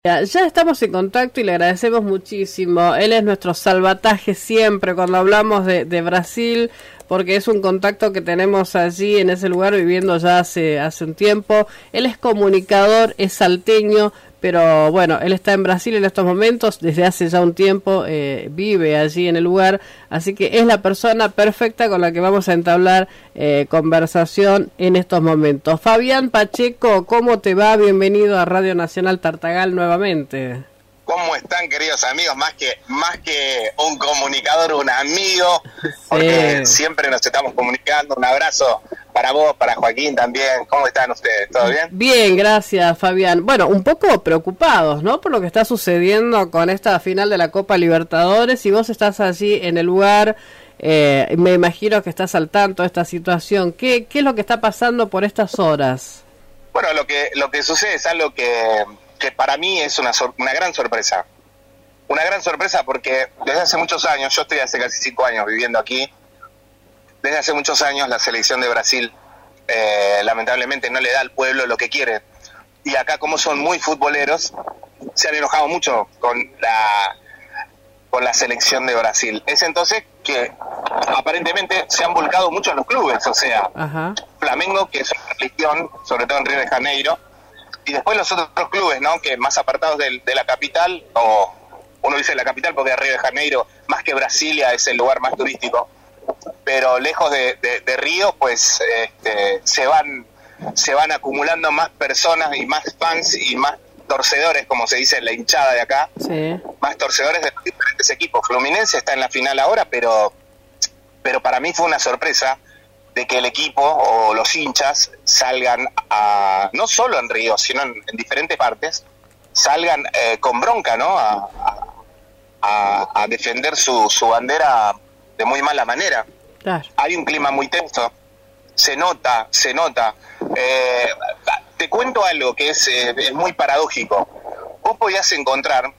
Ya estamos en contacto y le agradecemos muchísimo. Él es nuestro salvataje siempre cuando hablamos de Brasil, porque es un contacto que tenemos allí en ese lugar viviendo ya hace un tiempo. Él es comunicador, es salteño, pero bueno, él está en Brasil en estos momentos, desde hace ya un tiempo vive allí en el lugar, así que es la persona perfecta con la que vamos a entablar conversación en estos momentos. Fabián Pacheco, ¿cómo te va? Bienvenido a Radio Nacional Tartagal nuevamente. ¿Cómo están, queridos amigos? Más que un comunicador, un amigo, porque siempre nos estamos comunicando. Un abrazo para vos, para Joaquín también. ¿Cómo están ustedes? ¿Todo bien? Bien, gracias, Fabián. Bueno, un poco preocupados, ¿no? Por lo que está sucediendo con esta final de la Copa Libertadores, y vos estás allí en el lugar, me imagino que estás al tanto de esta situación. ¿Qué es lo que está pasando por estas horas? Bueno, lo que sucede es algo que para mí es una gran sorpresa. Una gran sorpresa porque desde hace muchos años, yo estoy hace casi 5 años viviendo aquí, desde hace muchos años la selección de Brasil lamentablemente no le da al pueblo lo que quiere. Y acá, como son muy futboleros, se han enojado mucho con la selección de Brasil. Es entonces que aparentemente se han volcado mucho en los clubes, o sea, Ajá. Flamengo, que es una religión, sobre todo en Río de Janeiro, y después los otros clubes, ¿no? Que más apartados de la capital, o uno dice la capital porque Río de Janeiro, más que Brasilia, es el lugar más turístico, pero lejos de Río, pues se van acumulando más personas y más fans y más torcedores, como se dice en la hinchada de acá, Sí. Más torcedores de diferentes equipos. Fluminense está en la final ahora, pero para mí fue una sorpresa de que el equipo o los hinchas salgan no solo en Río, sino en diferentes partes, salgan con bronca, ¿no? A defender su bandera de muy mala manera. Claro. Hay un clima muy tenso, se nota. Te cuento algo que es muy paradójico. Vos podías encontrar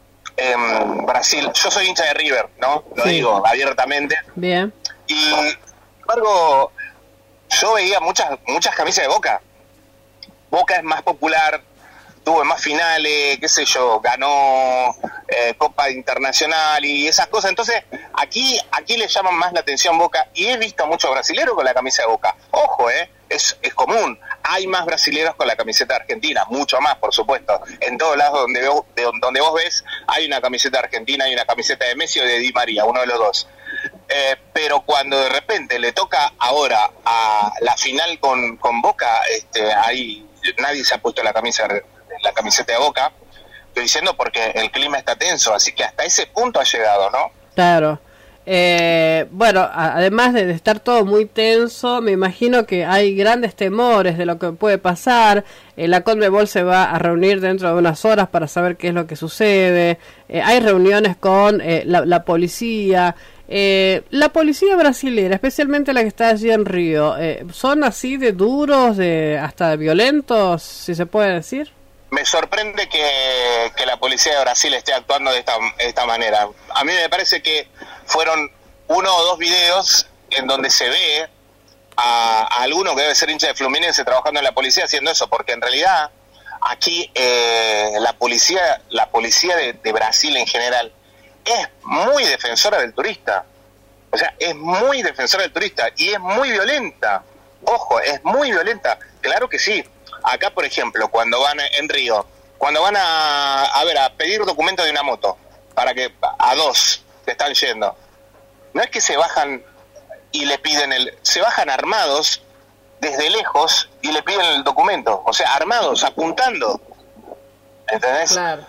en Brasil, yo soy hincha de River, ¿no? Lo digo abiertamente. Bien. Y sin embargo, yo veía muchas camisas de Boca. Boca es más popular, tuvo más finales, qué sé yo, ganó Copa Internacional y esas cosas. Entonces, aquí le llaman más la atención Boca, y he visto a muchos brasileros con la camisa de Boca. Ojo, es común. Hay más brasileros con la camiseta argentina, mucho más, por supuesto. En todos lados donde vos ves, hay una camiseta argentina, hay una camiseta de Messi o de Di María, uno de los dos. Pero cuando de repente le toca ahora a la final con Boca, ahí nadie se ha puesto la camiseta de Boca. Estoy diciendo porque el clima está tenso, así que hasta ese punto ha llegado, ¿no? Claro. Bueno, además de estar todo muy tenso, me imagino que hay grandes temores de lo que puede pasar. La Conmebol se va a reunir dentro de unas horas para saber qué es lo que sucede. Hay reuniones con la policía. La policía brasilera, especialmente la que está allí en Río, ¿son así de duros, hasta violentos, si se puede decir? Me sorprende que la policía de Brasil esté actuando de esta manera. A mí me parece que fueron 1 o 2 videos en donde se ve a alguno que debe ser hincha de Fluminense trabajando en la policía haciendo eso, porque en realidad aquí la policía de Brasil en general es muy defensora del turista. O sea, es muy defensora del turista y es muy violenta. Ojo, es muy violenta. Claro que sí. Acá, por ejemplo, cuando van en Río, cuando van a pedir documento de una moto, para que a 2 que están yendo, no es que se bajan y le piden se bajan armados desde lejos y le piden el documento, o sea, armados, apuntando, ¿entendés? Claro.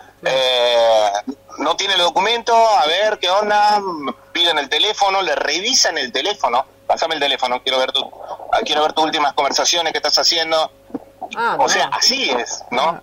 No tiene el documento, a ver qué onda, piden el teléfono, le revisan el teléfono, pásame el teléfono, quiero ver tus últimas conversaciones que estás haciendo. O sea, así es, ¿no?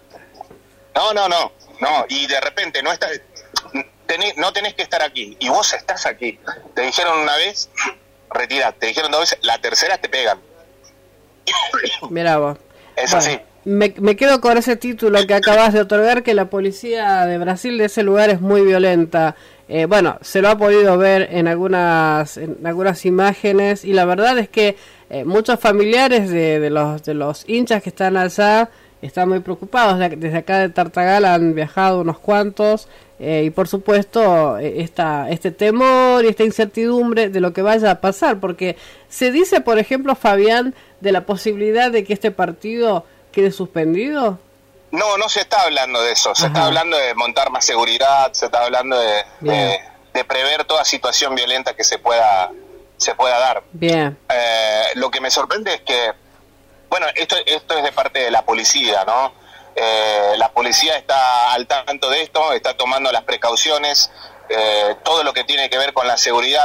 No, y de repente no tenés que estar aquí, y vos estás aquí. Te dijeron una vez, retirate, te dijeron 2 veces, la tercera te pegan. Mirá vos. Es bueno, así. Me quedo con ese título que acabas de otorgar, que la policía de Brasil de ese lugar es muy violenta. Bueno, se lo ha podido ver en algunas imágenes, y la verdad es que muchos familiares de los hinchas que están allá están muy preocupados. Desde acá de Tartagal han viajado unos cuantos, y por supuesto este temor y esta incertidumbre de lo que vaya a pasar, porque se dice, por ejemplo, Fabián, de la posibilidad de que este partido quede suspendido. No, no se está hablando de eso, se está hablando de montar más seguridad, se está hablando de prever toda situación violenta que se pueda dar. Bien. Lo que me sorprende es que, bueno, esto es de parte de la policía, ¿no? La policía está al tanto de esto, está tomando las precauciones, todo lo que tiene que ver con la seguridad,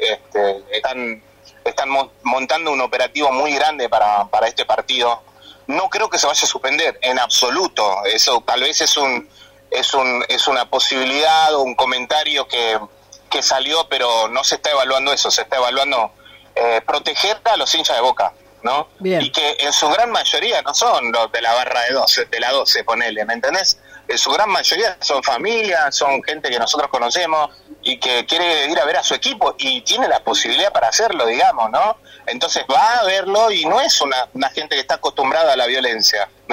están montando un operativo muy grande para este partido. No creo que se vaya a suspender en absoluto. Eso tal vez es una posibilidad o un comentario que salió, pero no se está evaluando eso. Se está evaluando proteger a los hinchas de Boca, ¿no? Bien. Y que en su gran mayoría no son los de la barra de 12, de la 12, ponele, ¿me entendés? En su gran mayoría son familias, son gente que nosotros conocemos y que quiere ir a ver a su equipo y tiene la posibilidad para hacerlo, digamos, ¿no? Entonces va a verlo y no es una gente que está acostumbrada a la violencia.